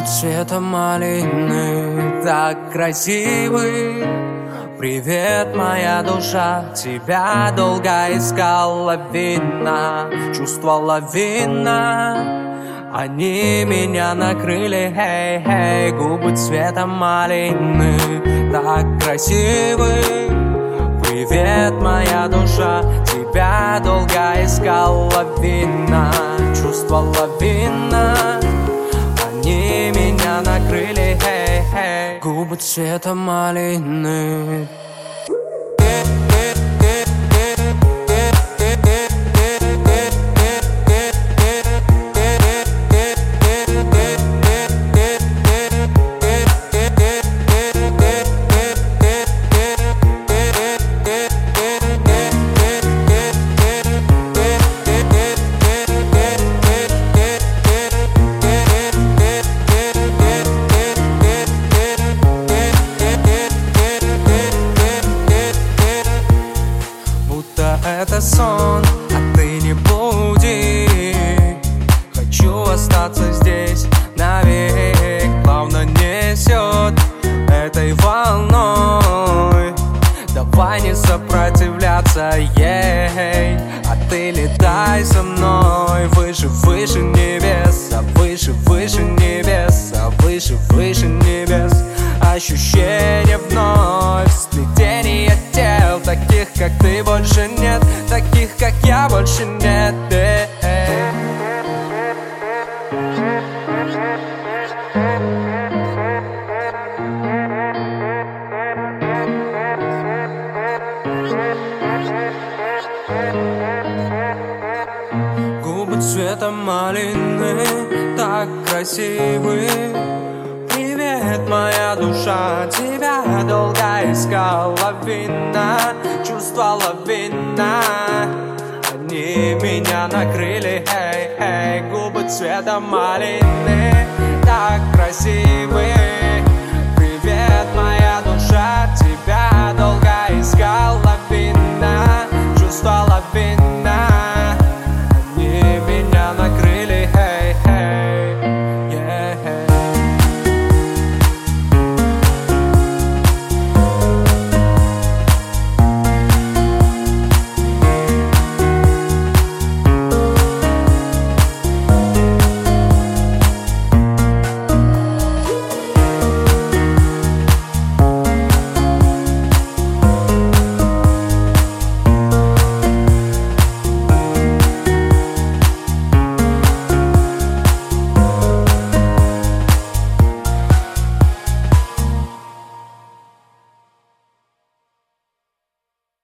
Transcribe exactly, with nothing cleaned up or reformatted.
Губы цвета малины, так красивы. Привет, моя душа, тебя долго искала, видно, чувства лавина, они меня накрыли, хей-хей. Губы цвета малины, так красивы. Привет, моя душа, тебя долго искала, видно, чувства лавина, они меня накрыли, хей-хей. Губы цвета малины. Это сон, а ты не буди. Хочу остаться здесь навек. Плавно несет этой волной. Давай не сопротивляться ей. А ты летай со мной. Выше, выше небес, а выше, выше небес, а выше, выше небес. Ощущение вновь, сплетение тел, таких как ты больше нет, таких как я больше нет. Губы цвета малины, так красивы. Привет, моя душа, тебя долго искала, видно, чувства лавина, они меня накрыли, эй, эй. Губы цвета малины.